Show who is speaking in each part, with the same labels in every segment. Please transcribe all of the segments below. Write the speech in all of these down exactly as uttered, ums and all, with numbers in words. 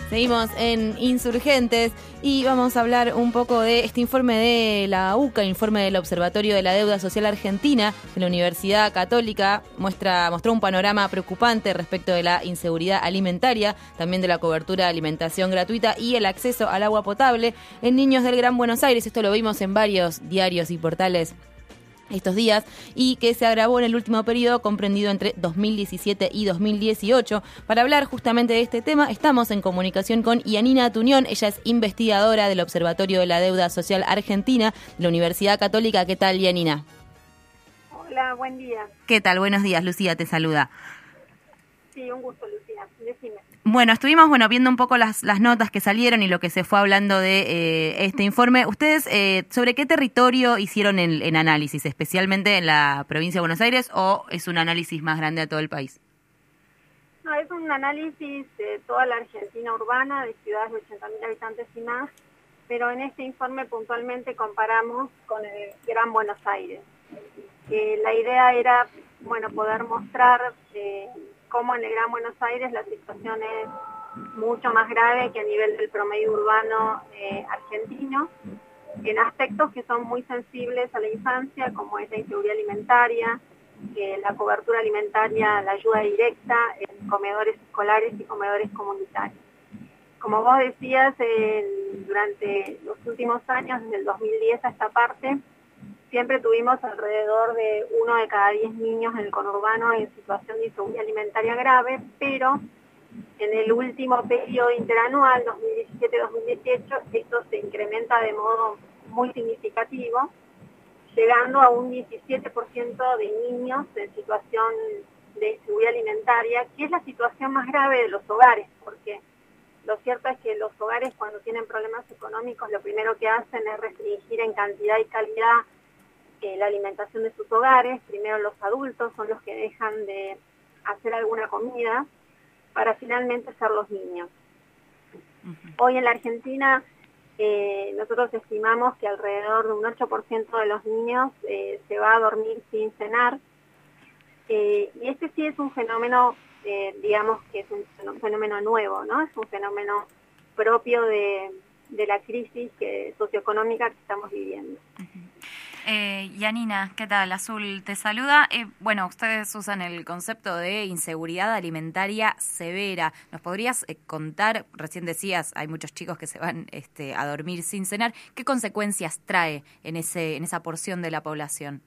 Speaker 1: Seguimos en Insurgentes y vamos a hablar un poco de este informe de la U C A, informe del Observatorio de la Deuda Social Argentina de la Universidad Católica. Muestra, mostró un panorama preocupante respecto de la inseguridad alimentaria, también de la cobertura de alimentación gratuita y el acceso al agua potable en niños del Gran Buenos Aires. Esto lo vimos en varios diarios y portales estos días, y que se agravó en el último periodo comprendido entre dos mil diecisiete y dos mil dieciocho. Para hablar justamente de este tema, estamos en comunicación con Yanina Tuñón. Ella es investigadora del Observatorio de la Deuda Social Argentina de la Universidad Católica. ¿Qué tal, Yanina?
Speaker 2: Hola, buen día.
Speaker 1: ¿Qué tal? Buenos días, Lucía te saluda.
Speaker 2: Sí, un gusto, Lucía. Decime.
Speaker 1: Bueno, estuvimos bueno viendo un poco las, las notas que salieron y lo que se fue hablando de eh, este informe. ¿Ustedes eh, sobre qué territorio hicieron el, el análisis, especialmente en la provincia de Buenos Aires, o es un análisis más grande a todo el país?
Speaker 2: No, es un análisis de toda la Argentina urbana, de ciudades de ochenta mil habitantes y más, pero en este informe puntualmente comparamos con el Gran Buenos Aires. Eh, la idea era, bueno, poder mostrar eh, cómo en el Gran Buenos Aires la situación es mucho más grave que a nivel del promedio urbano eh, argentino, en aspectos que son muy sensibles a la infancia, como es la inseguridad alimentaria, eh, la cobertura alimentaria, la ayuda directa en comedores escolares y comedores comunitarios. Como vos decías, eh, durante los últimos años, desde el dos mil diez a esta parte, siempre tuvimos alrededor de uno de cada diez niños en el conurbano en situación de inseguridad alimentaria grave, pero en el último periodo interanual, dos mil diecisiete dos mil dieciocho, esto se incrementa de modo muy significativo, llegando a un diecisiete por ciento de niños en situación de inseguridad alimentaria, que es la situación más grave de los hogares, porque lo cierto es que los hogares, cuando tienen problemas económicos, lo primero que hacen es restringir en cantidad y calidad Eh, la alimentación de sus hogares. Primero los adultos son los que dejan de hacer alguna comida para finalmente ser los niños. Uh-huh. Hoy en la Argentina eh, nosotros estimamos que alrededor de un ocho por ciento de los niños eh, se va a dormir sin cenar, eh, y este sí es un fenómeno, eh, digamos que es un fenómeno nuevo, ¿no? Es un fenómeno propio de, de la crisis que, socioeconómica que estamos viviendo.
Speaker 3: Uh-huh. Eh, Yanina, ¿qué tal? Azul te saluda. Eh, bueno, ustedes usan el concepto de inseguridad alimentaria severa. ¿Nos podrías eh, contar, recién decías, hay muchos chicos que se van este, a dormir sin cenar, qué consecuencias trae en, ese, en esa porción de la población?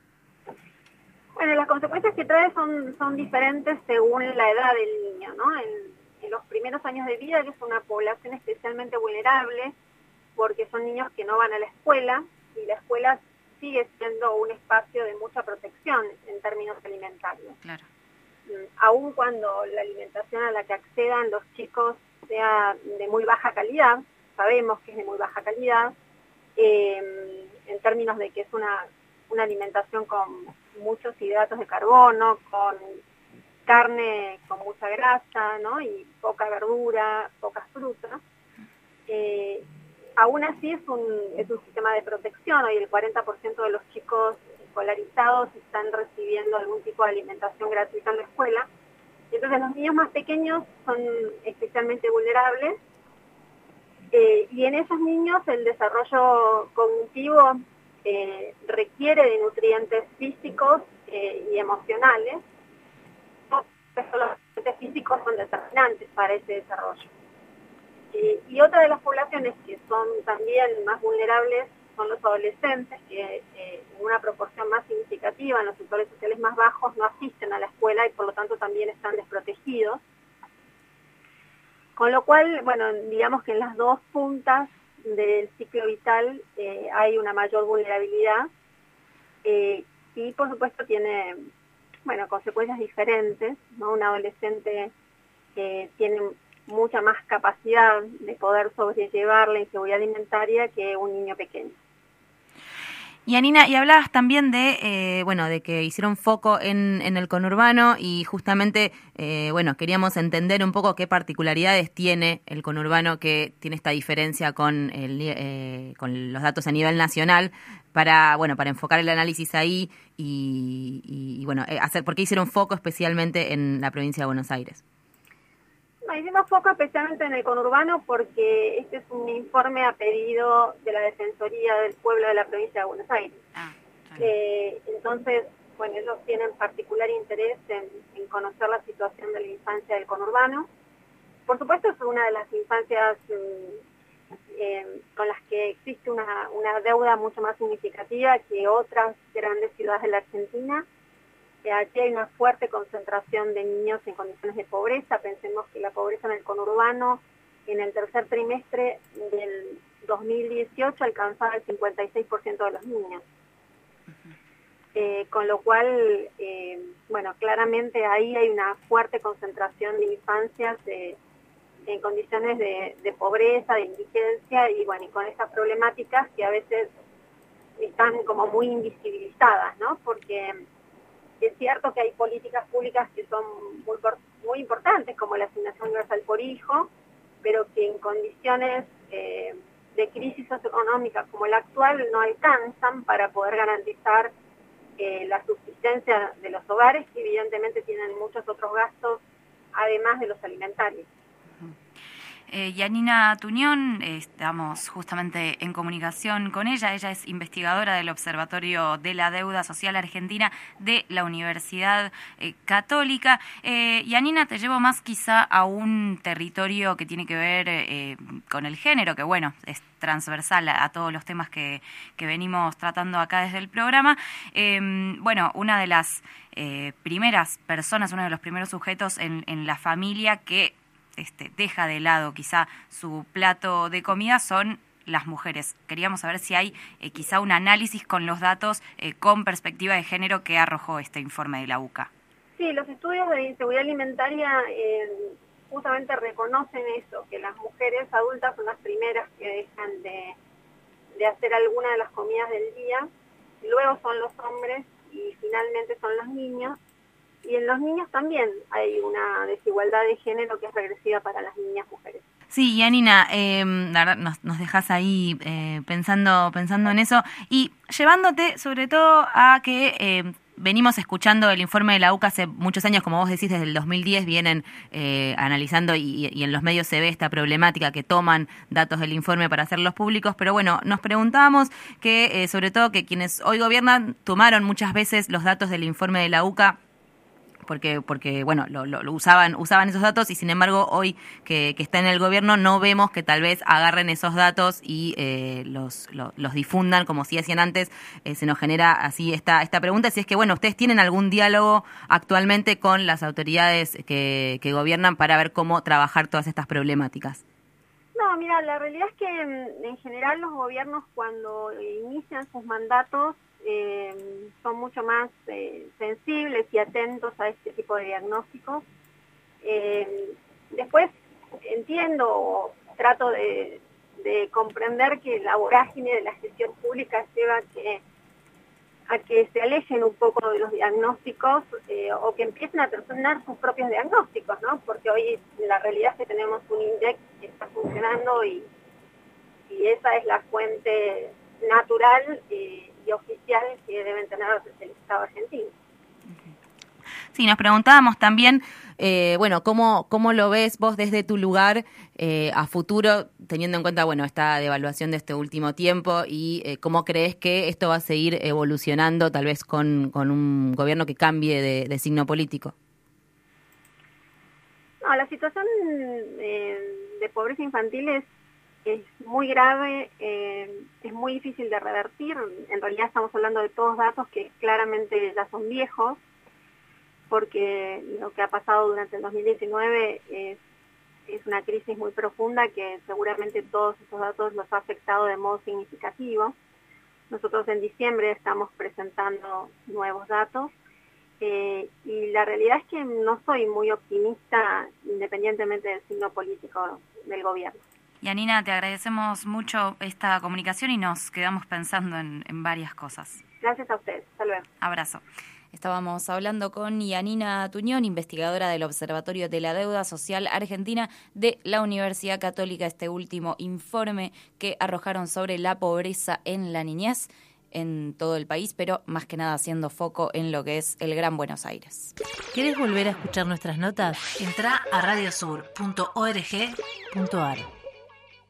Speaker 2: Bueno, las consecuencias que trae son, son diferentes según la edad del niño, ¿no? En, en los primeros años de vida, que es una población especialmente vulnerable, porque son niños que no van a la escuela, y la escuela sigue siendo un espacio de mucha protección en términos alimentarios.
Speaker 3: Claro.
Speaker 2: Aun cuando la alimentación a la que accedan los chicos sea de muy baja calidad, sabemos que es de muy baja calidad, eh, en términos de que es una, una alimentación con muchos hidratos de carbono, con carne con mucha grasa, ¿no? Y poca verdura, pocas frutas. Eh, Aún así es un, es un sistema de protección. Hoy el cuarenta por ciento de los chicos escolarizados están recibiendo algún tipo de alimentación gratuita en la escuela. Entonces los niños más pequeños son especialmente vulnerables, eh, y en esos niños el desarrollo cognitivo eh, requiere de nutrientes físicos eh, y emocionales. Los nutrientes físicos son determinantes para ese desarrollo. Eh, y otra de las poblaciones que son también más vulnerables son los adolescentes, que eh, en una proporción más significativa en los sectores sociales más bajos no asisten a la escuela y por lo tanto también están desprotegidos. Con lo cual, bueno, digamos que en las dos puntas del ciclo vital eh, hay una mayor vulnerabilidad, eh, y por supuesto tiene, bueno, consecuencias diferentes, ¿no? Un adolescente eh, tiene mucha más capacidad de poder sobrellevar la inseguridad alimentaria que un niño pequeño.
Speaker 1: Y Yanina, y hablabas también de eh, bueno de que hicieron foco en, en el conurbano y justamente eh, bueno queríamos entender un poco qué particularidades tiene el conurbano, que tiene esta diferencia con el, eh, con los datos a nivel nacional, para bueno para enfocar el análisis ahí y, y, y bueno hacer por qué hicieron foco especialmente en la provincia de Buenos Aires.
Speaker 2: No, hicimos foco especialmente en el conurbano porque este es un informe a pedido de la Defensoría del Pueblo de la Provincia de Buenos Aires.
Speaker 3: Ah,
Speaker 2: eh, entonces, bueno, ellos tienen particular interés en, en conocer la situación de la infancia del conurbano. Por supuesto, es una de las infancias mm, eh, con las que existe una, una deuda mucho más significativa que otras grandes ciudades de la Argentina. Aquí hay una fuerte concentración de niños en condiciones de pobreza. Pensemos que la pobreza en el conurbano en el tercer trimestre del dos mil dieciocho alcanzaba el cincuenta y seis por ciento de los niños. Eh, con lo cual, eh, bueno, claramente ahí hay una fuerte concentración de infancias de, en condiciones de, de pobreza, de indigencia y bueno, y con estas problemáticas que a veces están como muy invisibilizadas, ¿no? Porque es cierto que hay políticas públicas que son muy, muy importantes, como la asignación universal por hijo, pero que en condiciones eh, de crisis socioeconómica como la actual no alcanzan para poder garantizar eh, la subsistencia de los hogares, que evidentemente tienen muchos otros gastos, además de los alimentarios.
Speaker 3: Eh, Yanina Tuñón, eh, estamos justamente en comunicación con ella. Ella es investigadora del Observatorio de la Deuda Social Argentina de la Universidad eh, Católica. Eh, Yanina, te llevo más quizá a un territorio que tiene que ver eh, con el género, que bueno, es transversal a, a todos los temas que, que venimos tratando acá desde el programa. Eh, bueno, una de las eh, primeras personas, uno de los primeros sujetos en, en la familia que Este, deja de lado quizá su plato de comida son las mujeres. Queríamos saber si hay eh, quizá un análisis con los datos eh, con perspectiva de género que arrojó este informe de la U C A.
Speaker 2: Sí, los estudios de inseguridad alimentaria eh, justamente reconocen eso, que las mujeres adultas son las primeras que dejan de, de hacer alguna de las comidas del día, luego son los hombres y finalmente son los niños. Y en los niños también hay una desigualdad de género que es regresiva para las niñas mujeres.
Speaker 1: Sí, Yanina, eh, nos, nos dejas ahí eh, pensando, pensando en eso y llevándote sobre todo a que eh, venimos escuchando el informe de la U C A hace muchos años, como vos decís, desde el dos mil diez vienen eh, analizando y, y en los medios se ve esta problemática que toman datos del informe para hacerlos públicos, pero bueno, nos preguntábamos que eh, sobre todo que quienes hoy gobiernan tomaron muchas veces los datos del informe de la U C A porque porque bueno lo, lo, lo usaban usaban esos datos y sin embargo hoy que, que está en el gobierno no vemos que tal vez agarren esos datos y eh, los, los los difundan como si hacían antes. Eh, se nos genera así esta esta pregunta, si es que bueno, ustedes tienen algún diálogo actualmente con las autoridades que, que gobiernan para ver cómo trabajar todas estas problemáticas.
Speaker 2: No, mira, la realidad es que en general los gobiernos cuando inician sus mandatos Eh, son mucho más eh, sensibles y atentos a este tipo de diagnósticos. Eh, después entiendo, trato de, de comprender que la vorágine de la gestión pública lleva a que, a que se alejen un poco de los diagnósticos eh, o que empiecen a tener sus propios diagnósticos, ¿no? Porque hoy la realidad es que tenemos un INDEC que está funcionando y, y esa es la fuente natural eh, y oficial que deben tener el Estado argentino.
Speaker 1: Sí, nos preguntábamos también, eh, bueno, ¿cómo, cómo lo ves vos desde tu lugar eh, a futuro, teniendo en cuenta, bueno, esta devaluación de este último tiempo y eh, cómo crees que esto va a seguir evolucionando tal vez con, con un gobierno que cambie de, de signo político?
Speaker 2: No, la situación eh, de pobreza infantil es es muy grave, eh, es muy difícil de revertir. En realidad estamos hablando de todos datos que claramente ya son viejos, porque lo que ha pasado durante el dos mil diecinueve es, es una crisis muy profunda que seguramente todos esos datos los ha afectado de modo significativo. Nosotros en diciembre estamos presentando nuevos datos eh, y la realidad es que no soy muy optimista independientemente del signo político del gobierno.
Speaker 3: Yanina, te agradecemos mucho esta comunicación y nos quedamos pensando en, en varias cosas.
Speaker 2: Gracias a ustedes. Hasta luego.
Speaker 3: Abrazo. Estábamos hablando con Yanina Tuñón, investigadora del Observatorio de la Deuda Social Argentina de la Universidad Católica, este último informe que arrojaron sobre la pobreza en la niñez. en todo el país, pero más que nada haciendo foco en lo que es el Gran Buenos Aires.
Speaker 4: ¿Querés volver a escuchar nuestras notas? Entrá a radiosur punto org punto ar.